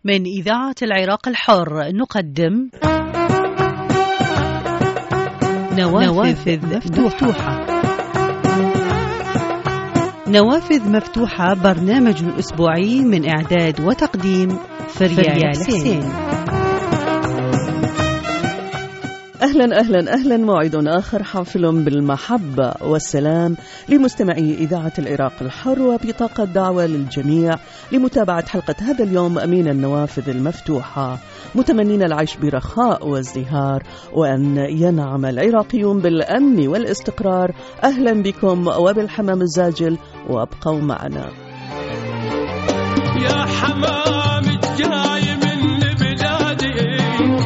من إذاعة العراق الحر نقدم نوافذ مفتوحة. نوافذ مفتوحة برنامج أسبوعي من إعداد وتقديم فريال حسين. أهلا موعد آخر حافل بالمحبة والسلام لمستمعي إذاعة العراق الحر، وبطاقة دعوة للجميع لمتابعة حلقة هذا اليوم من النوافذ المفتوحة، متمنين العيش برخاء وازدهار وأن ينعم العراقيون بالأمن والاستقرار. أهلا بكم وبالحمام الزاجل، وابقوا معنا. يا حمام الجاي من بلادي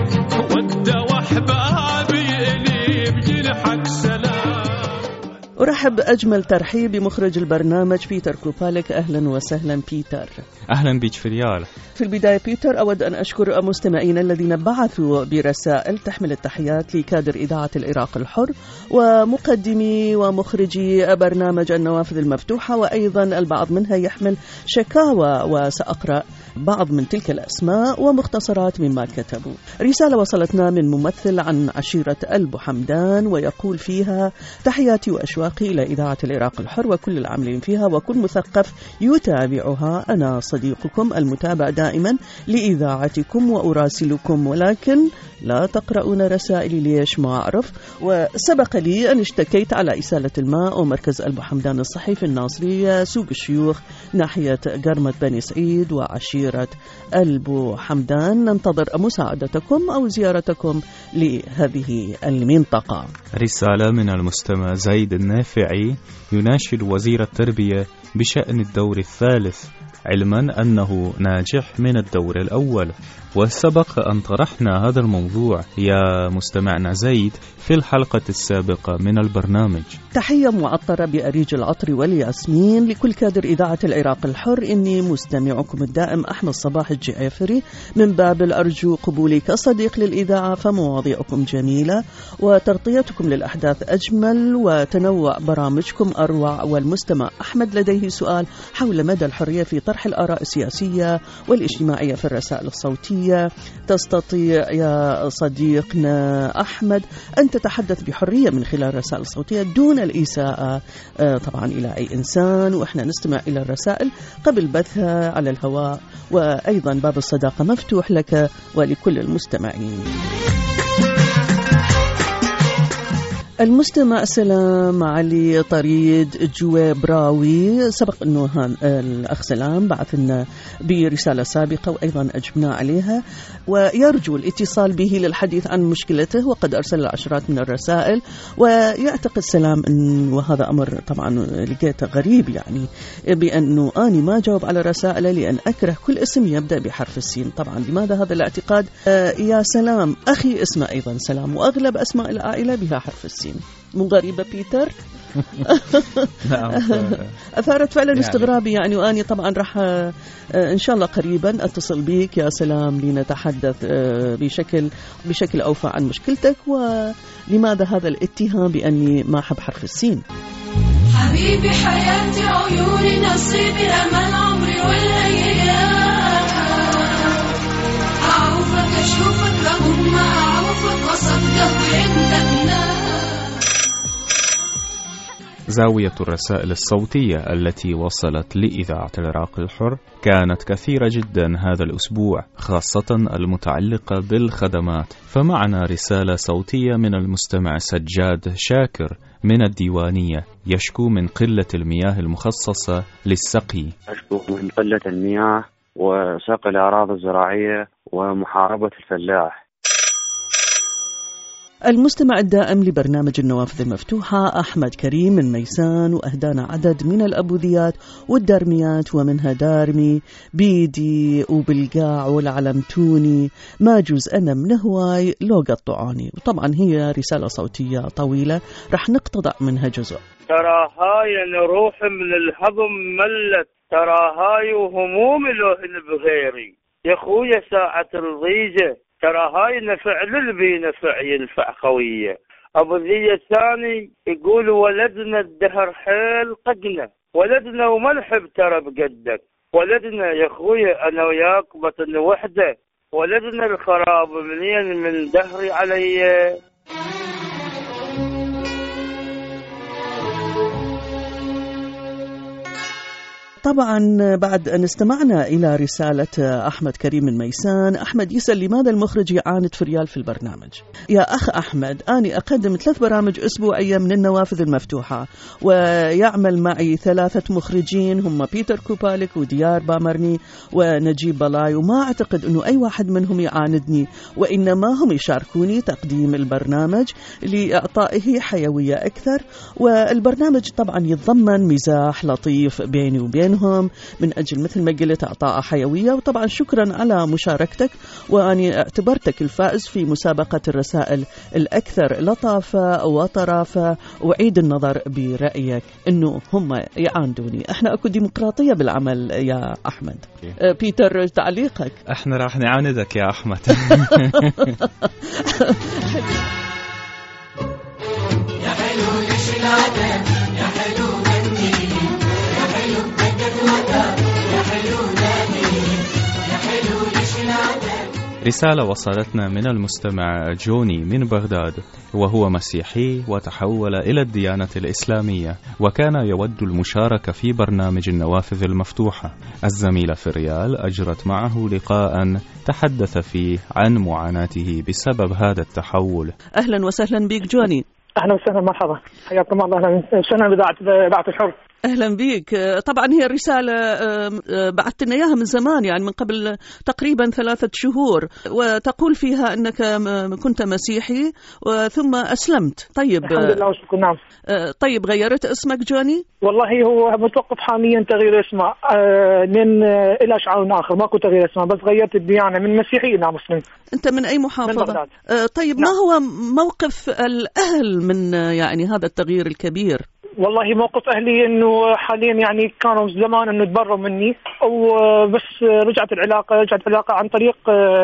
ود وحبابي لي بجنحك سلام. أرحب أجمل ترحيب بمخرج البرنامج بيتر كوبالك. أهلا وسهلا بيتر. أهلا بك فريال. في البداية بيتر، أود أن أشكر مستمعين الذين بعثوا برسائل تحمل التحيات لكادر إذاعة العراق الحر ومقدمي ومخرجي برنامج النوافذ المفتوحة، وأيضا البعض منها يحمل شكاوى، وسأقرأ بعض من تلك الأسماء ومختصرات مما كتبوا. رسالة وصلتنا من ممثل عن عشيرة ألبو حمدان، ويقول فيها: تحياتي وأشواقي إلى إذاعة العراق الحر وكل العاملين فيها وكل مثقف يتابعها. أنا صديقكم المتابع دائما لإذاعتكم وأراسلكم، ولكن لا تقرؤون رسائلي ليش ما أعرف. وسبق لي أن اشتكيت على إسالة الماء ومركز ألبو حمدان الصحي في الناصرية سوق الشيوخ ناحية قرمة بني سعيد وعشيرة ألبو حمدان. ننتظر مساعدتكم أو زيارتكم لهذه المنطقة. رسالة من المستمع زيد النافعي يناشد وزير التربية بشأن الدور الثالث، علما أنه ناجح من الدور الأول، وسبق أن طرحنا هذا الموضوع يا مستمعنا زيد في الحلقة السابقة من البرنامج. تحية معطرة بأريج العطر والياسمين لكل كادر إذاعة العراق الحر. إني مستمعكم الدائم أحمد صباح الجعافري من بابل. أرجو قبولي كصديق للإذاعة، فمواضيعكم جميلة وتغطيتكم للأحداث أجمل وتنوع برامجكم أروع. والمستمع أحمد لديه سؤال حول مدى الحرية في طرح الآراء السياسية والاجتماعية في الرسائل الصوتية. تستطيع يا صديقنا أحمد أن تتحدث بحرية من خلال الرسائل الصوتية دون الإساءة طبعا إلى أي إنسان، وإحنا نستمع إلى الرسائل قبل بثها على الهواء. وأيضا باب الصداقة مفتوح لك ولكل المستمعين. المستمع سلام علي طريد جوابراوي، سبق أنه الأخ سلام بعث لنا برسالة سابقة وأيضا أجبنا عليها، ويرجو الاتصال به للحديث عن مشكلته، وقد أرسل العشرات من الرسائل. ويعتقد سلام أن وهذا أمر طبعا لقيته غريب، يعني بأنه أني ما جاوب على رسائله لأن أكره كل اسم يبدأ بحرف السين. طبعا لماذا هذا الاعتقاد يا سلام؟ أخي اسمه أيضا سلام، وأغلب أسماء العائلة بها حرف السين. مو غريبة بيتر؟ أثارت فعلا استغرابي يعني، وأني طبعا راح إن شاء الله قريبا أتصل بيك يا سلام لنتحدث بشكل أوفى عن مشكلتك، ولماذا هذا الاتهام بأني ما أحب حرف السين. حبيبي حياتي عيوني نصيبي أمل عمري والأيام، أعوفك أشوفك لهم ما أعوفك وصدق عندك ناس. زاوية الرسائل الصوتية التي وصلت لإذاعة العراق الحر كانت كثيرة جدا هذا الأسبوع، خاصة المتعلقة بالخدمات. فمعنا رسالة صوتية من المستمع سجاد شاكر من الديوانية، يشكو من قلة المياه المخصصة للسقي. أشكو من قلة المياه وسقي الأراضي الزراعية ومحاربة الفلاح. المستمع الدائم لبرنامج النوافذ المفتوحة أحمد كريم من ميسان، وأهدانا عدد من الأبوذيات والدارميات، ومنها دارمي بيدي وبالقاع والعلمتوني ما جوز أنا من هواي لو قطعاني. وطبعا هي رسالة صوتية طويلة رح نقتطع منها جزء. ترى هاي روح من الهضم ملت، ترى هاي وهموم لوهن بغيري يا خويا ساعة الضيجة، ترى هاي نفع للبي نفع ينفع خوية. أبو ذي الثاني يقول ولدنا الدهر حيل قدنا، ولدنا وما نحب ترى بقدك، ولدنا يا اخويا انا وياك بطن وحده، ولدنا الخراب منين من دهري علي. طبعا بعد أن استمعنا إلى رسالة أحمد كريم من ميسان. أحمد يسأل لماذا المخرج يعاند فريال في البرنامج. يا أخ أحمد، أنا أقدم 3 برامج أسبوعية من النوافذ المفتوحة، ويعمل معي 3 مخرجين هم بيتر كوباليك وديار بامرني ونجيب بلاي، وما أعتقد أنه أي واحد منهم يعاندني، وإنما هم يشاركوني تقديم البرنامج لإعطائه حيوية أكثر. والبرنامج طبعا يتضمن مزاح لطيف بيني وبين من أجل مثل ما قلت إعطاء حيوية. وطبعا شكرا على مشاركتك، وأني اعتبرتك الفائز في مسابقة الرسائل الأكثر لطافة وطرافة، وعيد النظر برأيك أنه هم يعاندوني. احنا أكو ديمقراطية بالعمل يا أحمد. بيتر تعليقك. احنا راح نعاندك يا أحمد. يا حلو ليش العدد، يا حلو غني، يا حلو بدك وطن، يا حلو نادي، يا حلو ليش العدد. رسالة وصلتنا من المستمع جوني من بغداد، وهو مسيحي وتحول إلى الديانة الإسلامية، وكان يود المشاركة في برنامج النوافذ المفتوحة. الزميلة فريال أجرت معه لقاء تحدث فيه عن معاناته بسبب هذا التحول. أهلا وسهلا بك جوني. أهلا وسهلا، مرحبا، حياكم الله. أهلا وسهلا بإذاعة الحر. أهلا بيك. طبعا هي الرسالة بعثت لنا إياها من زمان، يعني من قبل تقريبا 3 شهور، وتقول فيها أنك كنت مسيحي ثم أسلمت. طيب الحمد لله وشكرا. نعم. طيب غيرت اسمك جوني؟ والله هو متوقف حاليا تغيير اسمه من إلى شعار آخر، ماكو تغيير اسمه، بس غيرت الديانة من مسيحي إلى مسلم. أنت من أي محافظة؟ من طيب نعم. ما هو موقف الأهل من يعني هذا التغيير الكبير؟ والله موقف أهلي إنه حاليا يعني كانوا زمان إنه تبروا مني، وبس رجعت العلاقة عن طريق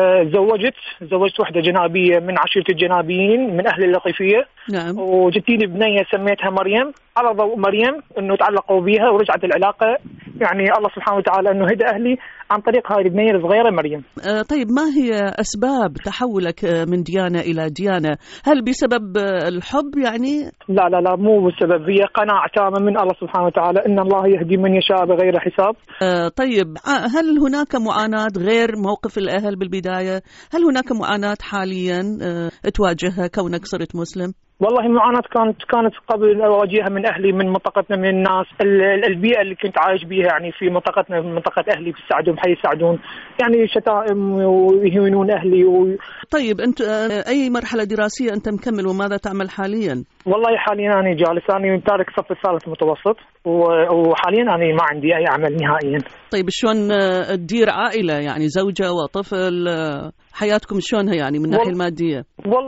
زوجت واحدة جنابية من عشيرة الجنابيين من أهل اللطيفية. نعم. وجتيني بنية سميتها مريم على ضوء مريم، إنه تعلقوا بيها ورجعت العلاقة. يعني الله سبحانه وتعالى إنه هدى أهلي عن طريق هذه البنية الصغيرة مريم. طيب ما هي أسباب تحولك من ديانة إلى ديانة؟ هل بسبب الحب يعني؟ لا مو بسبب، هي قناعة تامة من الله سبحانه وتعالى إن الله يهدي من يشاء بغير حساب. طيب هل هناك معاناة غير موقف الأهل بالبداية؟ هل هناك معاناة حاليا تواجهها كونك صرت مسلم؟ والله المعاناة كانت قبل أواجهها من أهلي، من منطقتنا، من الناس، البيئة اللي كنت عايش بيها يعني في منطقتنا، من منطقة أهلي في السعدون، حي السعدون، يعني شتائم ويهينون أهلي طيب أنت أي مرحلة دراسية أنت مكمل وماذا تعمل حاليا؟ والله حاليا أنا جالس، أنا تارك الصف الثالث متوسط، وحاليا أنا ما عندي أي عمل نهائيا. طيب شلون تدير عائلة يعني زوجة وطفل؟ حياتكم شلونها يعني من الناحية المادية؟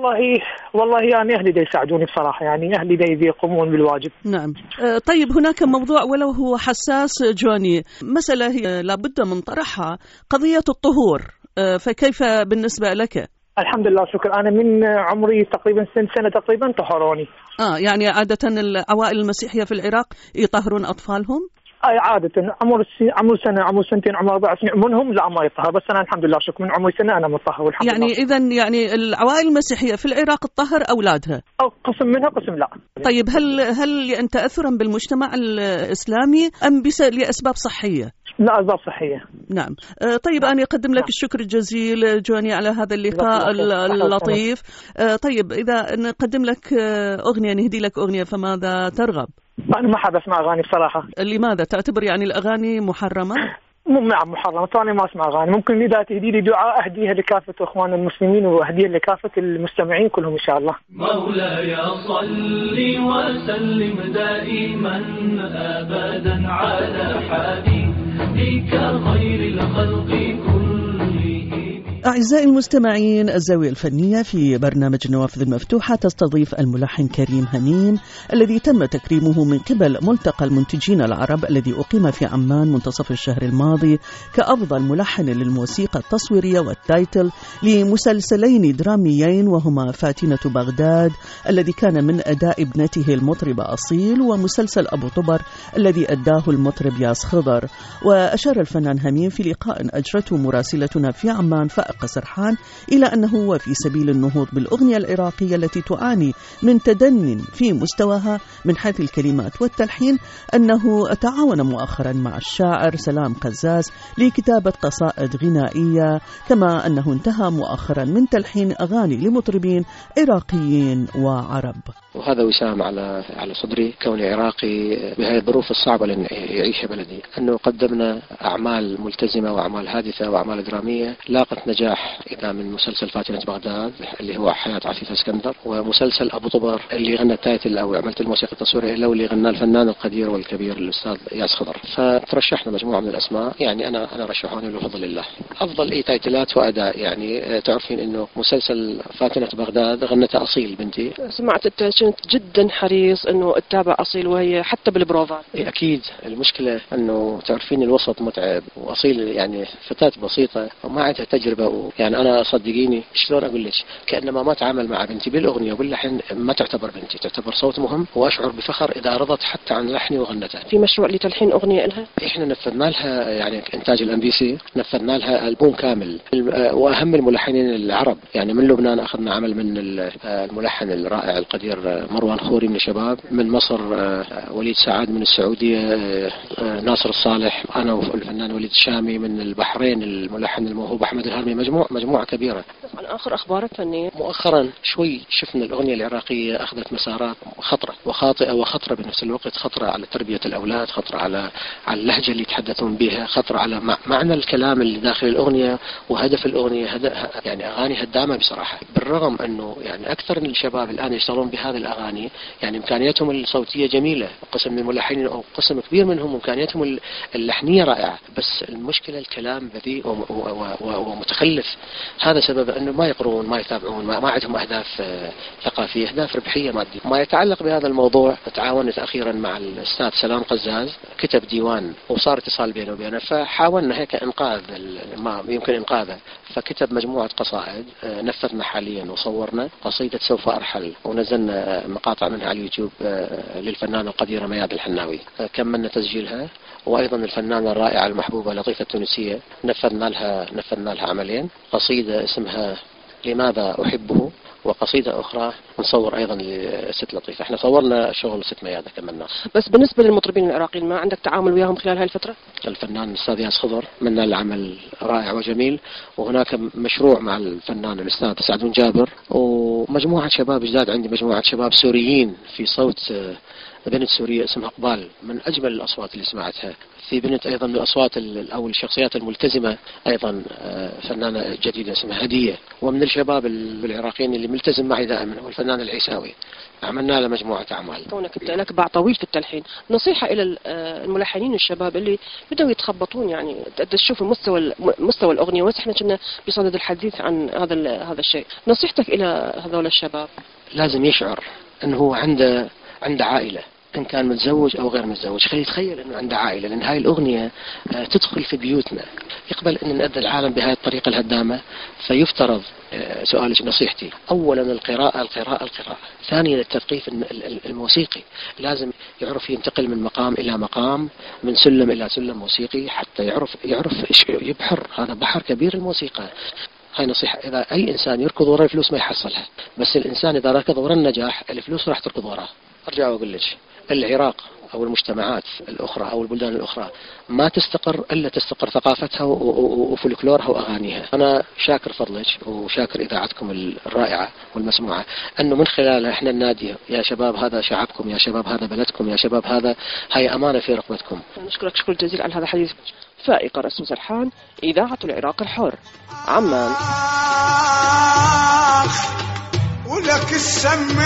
والله يعني أهلي دا يساعدوني بصراحة، يعني أهلي دا يقومون بالواجب. نعم. طيب هناك موضوع ولو هو حساس جوني، مسألة هي لابد من طرحها، قضية الطهور، فكيف بالنسبة لك؟ الحمد لله شكرا. أنا من عمري تقريبا سنة تقريبا طهروني. يعني عادة العوائل المسيحية في العراق يطهرون أطفالهم؟ عادة عمر سنة، عمر سنتين، عمر 4 سنين منهم لا ما يطهر، بس أنا الحمد لله شكرا من عمري سنة أنا مطهر والحمد لله. يعني إذن يعني العوائل المسيحية في العراق تطهر أولادها؟ أو قسم منها قسم لا. طيب هل تأثرا بالمجتمع الإسلامي أم لأسباب صحية؟ لا، أسباب صحية. نعم. طيب أنا أقدم لك الشكر الجزيل جوني على هذا اللقاء اللطيف. طيب إذا نقدم لك أغنية، نهدي لك أغنية، فماذا ترغب؟ أنا ما حاب أسمع أغاني بصراحة. لماذا؟ تعتبر يعني الأغاني محرمة؟ مو محرمة، ثاني ما أسمع أغاني. ممكن إذا تهدي لي دعاء أهديها لكافة إخوان المسلمين وأهديها لكافة المستمعين كلهم إن شاء الله. مولاي صل وسلم دائما أبدا على حبيبك خير الخلق كلهم. أعزائي المستمعين، الزاوية الفنية في برنامج النوافذ المفتوحة تستضيف الملحن كريم هميم الذي تم تكريمه من قبل ملتقى المنتجين العرب الذي أقيم في عمان منتصف الشهر الماضي كأفضل ملحن للموسيقى التصويرية والتايتل لمسلسلين دراميين وهما فاتنة بغداد الذي كان من أداء ابنته المطربة أصيل، ومسلسل أبو طبر الذي أداه المطرب ياس خضر. وأشار الفنان هميم في لقاء أجرته مراسلتنا في عمان فائقة سرحان إلى أنه هو في سبيل النهوض بالأغنية العراقية التي تعاني من تدن في مستواها من حيث الكلمات والتلحين، أنه تعاون مؤخرا مع الشاعر سلام قزاز لكتابة قصائد غنائية، كما أنه انتهى مؤخرا من تلحين أغاني لمطربين عراقيين وعرب. وهذا وسام على صدري كوني عراقي بهذه الظروف الصعبة اللي يعيشها بلدي، أنه قدمنا أعمال ملتزمة وأعمال هادفة وأعمال درامية لاقت نجاح، إذا من مسلسل فاتنة بغداد اللي هو حياة عفيفة اسكندر، ومسلسل أبو طبر اللي غنى التايتل أو عملت الموسيقى التصويرية له اللي غنى الفنان القدير والكبير الأستاذ ياس خضر. فترشحنا مجموعة من الأسماء، يعني أنا رشحوني بفضل الله. أفضل أي تايتلات وأداء، يعني تعرفين إنه مسلسل فاتنة بغداد غنتها أصيل بنتي. سمعت كنت جدا حريص إنه اتابع أصيل وهي حتى بالبروفات. أكيد المشكلة إنه تعرفين الوسط متعب، وأصيل يعني فتاة بسيطة وما عندها تجربة، يعني أنا صدقيني شلون أقول لك، كأنما ما تعامل مع بنتي بالأغنية وباللحن ما تعتبر بنتي، تعتبر صوت مهم، وأشعر بفخر إذا رضت حتى عن لحني وغنتها. في مشروع لتلحين أغنية لها إحنا نفذنا لها، يعني إنتاج الMBC نفذنا لها ألبوم كامل، وأهم الملحنين العرب، يعني من لبنان أخذنا عمل من الملحن الرائع القدير مروان خوري من الشباب، من مصر وليد سعاد، من السعودية ناصر الصالح، أنا والفنان وليد الشامي، من البحرين الملحن الموهوب أحمد الهرمي، مجموعة كبيرة. آخر أخبار الفنية مؤخرا شوي شفنا الأغنية العراقية أخذت مسارات خطرة وخاطئة وخطرة بنفس الوقت، خطرة على تربية الأولاد، خطرة على اللهجة اللي يتحدثون بها، خطرة على معنى الكلام اللي داخل الأغنية وهدف الأغنية، يعني أغاني هدامة بصراحة. بالرغم أنه يعني أكثر من الشباب الآن يشتغلون بهذه الأغاني، يعني إمكانياتهم الصوتية جميلة، قسم من الملحنين أو قسم كبير منهم إمكانياتهم اللحنية رائعة، بس المشكلة الكلام بذيء ومتخلف. هذا سبب أنه ما يقرون، ما يتابعون، ما عندهم أهداف ثقافية، أهداف ربحية مادية. ما يتعلق بهذا الموضوع، تعاونت أخيرا مع الأستاذ سلام قزاز، كتب ديوان وصار اتصال بينه وبينه، فحاولنا هيك إنقاذ ما يمكن إنقاذه، فكتب مجموعة قصائد نفذنا حاليا وصورنا قصيدة سوف أرحل، ونزلنا مقاطع منها على اليوتيوب للفنانة القديرة مياد الحناوي، كملنا تسجيلها. وأيضا الفنانة الرائعة المحبوبة لطيفة التونسية نفذنا لها عملين، قصيدة اسمها لماذا أحبه، وقصيدة أخرى نصور أيضا لست لطيفة. احنا صورنا شغل ست ميادة كملنا. بس بالنسبة للمطربين العراقيين ما عندك تعامل وياهم خلال هاي الفترة؟ الفنان الأستاذ ياس خضر منا العمل رائع وجميل، وهناك مشروع مع الفنان الأستاذ سعدون جابر ومجموعة شباب جداد، عندي مجموعة شباب سوريين في صوت بنت سورية اسمها قبال، من أجمل الأصوات اللي سمعتها. في بنت أيضا من الأصوات أو الشخصيات الملتزمة أيضا فنانة جديدة اسمها هدية. ومن الشباب العراقيين اللي ملتزم معي دائما هو الفنان العيساوي، عملنا له مجموعة أعمال. كونك لك باع طويل في التلحين، نصيحة إلى الملحنين الشباب اللي بدأوا يتخبطون، يعني تشوف مستوى الأغنية، ونحن كنا بصدد الحديث عن هذا الشيء، نصيحتك إلى هذول الشباب؟ لازم يشعر أنه هو عنده عائلة، إن كان متزوج أو غير متزوج، خلي يتخيل أنه عنده عائلة، لأن هاي الأغنية تدخل في بيوتنا. يقبل أن نأذي العالم بهاي الطريقة الهدامة، فيفترض سؤالك نصيحتي أولا القراءة. ثانيا التثقيف الموسيقي، لازم يعرف ينتقل من مقام إلى مقام، من سلم إلى سلم موسيقي، حتى يعرف يبحر، هذا بحر كبير الموسيقى. هاي نصيحة، إذا أي إنسان يركض وراء الفلوس ما يحصلها، بس الإنسان إذا ركض وراء النجاح الفلوس راح تركض وراه. أرجع وأقول لك العراق أو المجتمعات الأخرى أو البلدان الأخرى ما تستقر إلا تستقر ثقافتها وفولكلورها وأغانيها. أنا شاكر فضلك وشاكر إذاعتكم الرائعة والمسموعة، أنه من خلالها إحنا النادي يا شباب هذا شعبكم، يا شباب هذا بلدكم، يا شباب هاي أمانة في رقبتكم. نشكرك شكر جزيل على هذا الحديث. فائقة رسم سرحان، إذاعة العراق الحر، عمان. ولك السميت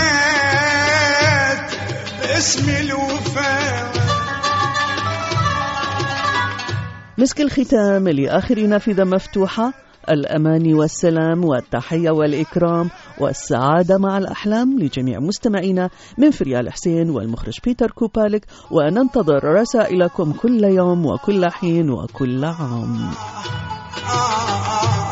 باسم الوفاء. مسك الختام لآخر نافذة مفتوحة. الأمان والسلام والتحية والإكرام والسعادة مع الأحلام لجميع مستمعينا من فريال حسين والمخرج بيتر كوبالك، وننتظر رسائلكم كل يوم وكل حين وكل عام.